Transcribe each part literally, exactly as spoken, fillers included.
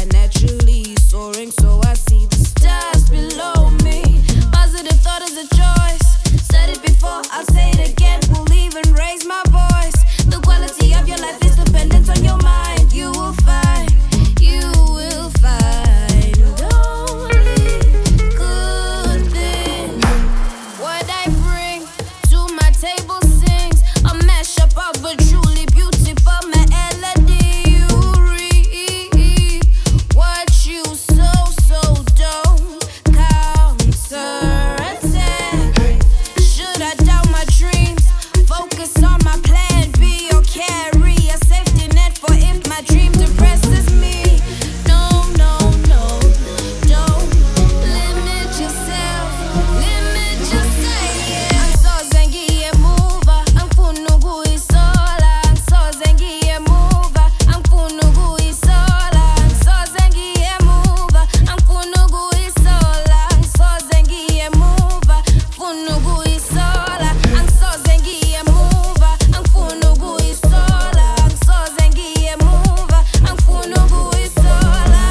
fly naturally, soaring so I see the stars below me. Positive thought is a choice. Said it before, I'll say it again. Will even raise my voice. The quality of your life is dependent on your mind. You will find, you will find only good things. What I bring to my table sings a mashup of a truly beautiful melody. You reap what you sow, so don't counterattack. Should I doubt my dreams? Focus on my plan B or carry a safety net for if my dream depresses me. No, no, no, don't limit yourself, limit yourself. Yeah. Angisoze ngiyemuva, angifuni ukuyisola. Angisoze ngiyemuva, angifuni ukuyisola. Angisoze ngiyemuva, angifuni ukuyisola. Angisoze ngiyemuva, ngifuni ukuyisola. Angisoze ngiyemuva, angifuni ukuyisola. Angisoze ngiyemuva, angifuni ukuyisola.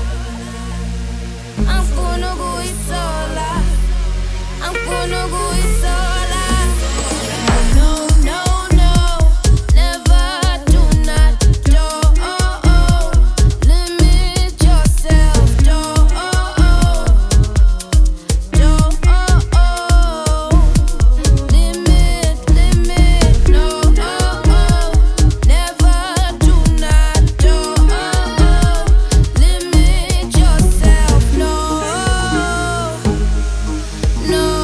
Angifuni ukuyisola. Angifuni ukuyisola. No, no, no, never, do not, don't limit yourself, don't don't limit, limit, no, never, do not, don't limit yourself, no, no.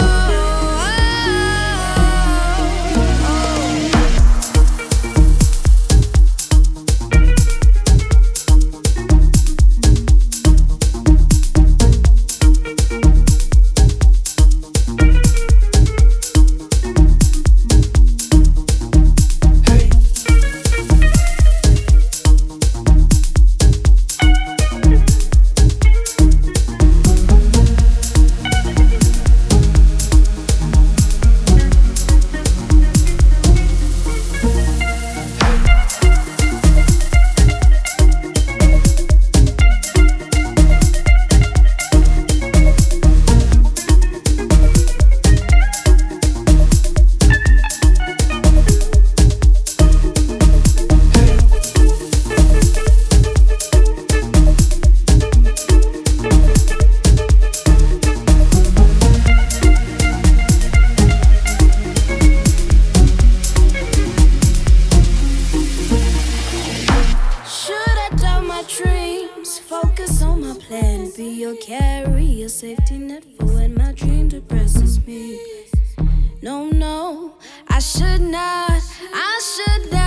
Should I doubt my dreams? Focus on my plan. Be your carry, a safety net for when my dream depresses me. No, no, I should not. I should not.